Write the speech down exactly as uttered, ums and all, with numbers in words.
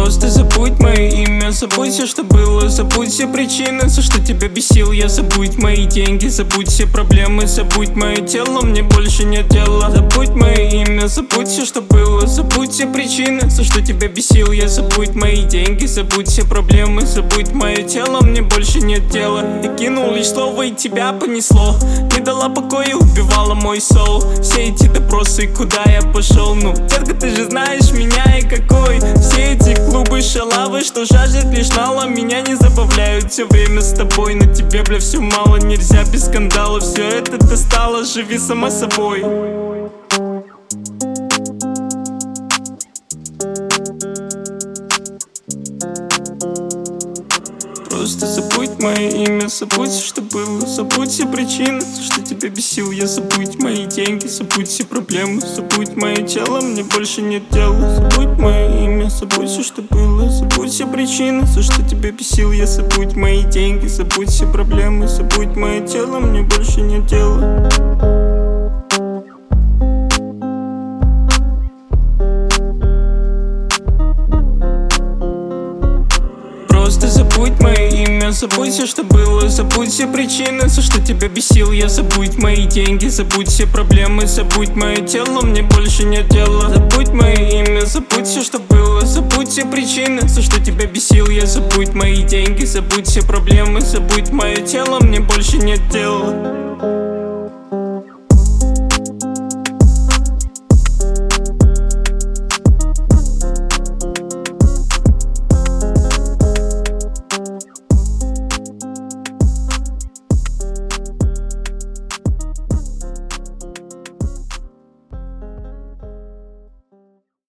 Просто забудь мое имя, забудь все, что было, забудь все причины, за что тебя бесил я. Забудь мои деньги, забудь все проблемы, забудь мое тело, мне больше нет дела. Забудь мое имя, забудь все, что было, забудь все причины, за что тебя бесил я. Забудь мои деньги, забудь все проблемы, забудь мое тело, мне больше нет дела. Я кинул лишь слово и тебя понесло, не дала покоя, убивала мой соул. Все эти допросы, куда я пошел, ну, детка, ты же знаешь меня и какой. Все эти клубы, шалавы, что жаждет лишь нала, меня не забавляют все время с тобой. На тебе, бля, все мало, нельзя без скандала, все это достало, живи сама собой. Просто забудь мое имя, забудь все, что было, забудь все причины, за что тебя бесил я. Забудь мои деньги, забудь все проблемы, забудь мое тело, мне больше нет дела. Забудь мое имя, забудь все, что было, забудь все причины, за что тебя бесил я. Забудь мои деньги, забудь все проблемы, забудь мое тело, мне больше нет дела. Просто забудь мое имя, забудь все, что было, забудь все причины, за что тебя бесил я. Забудь мои деньги, забудь все проблемы, забудь мое тело, мне больше нет дела. Забудь мое имя, забудь все, что было, забудь все причины, за что тебя бесил я. Забудь мои деньги, забудь все проблемы, забудь мое тело, мне больше нет дела.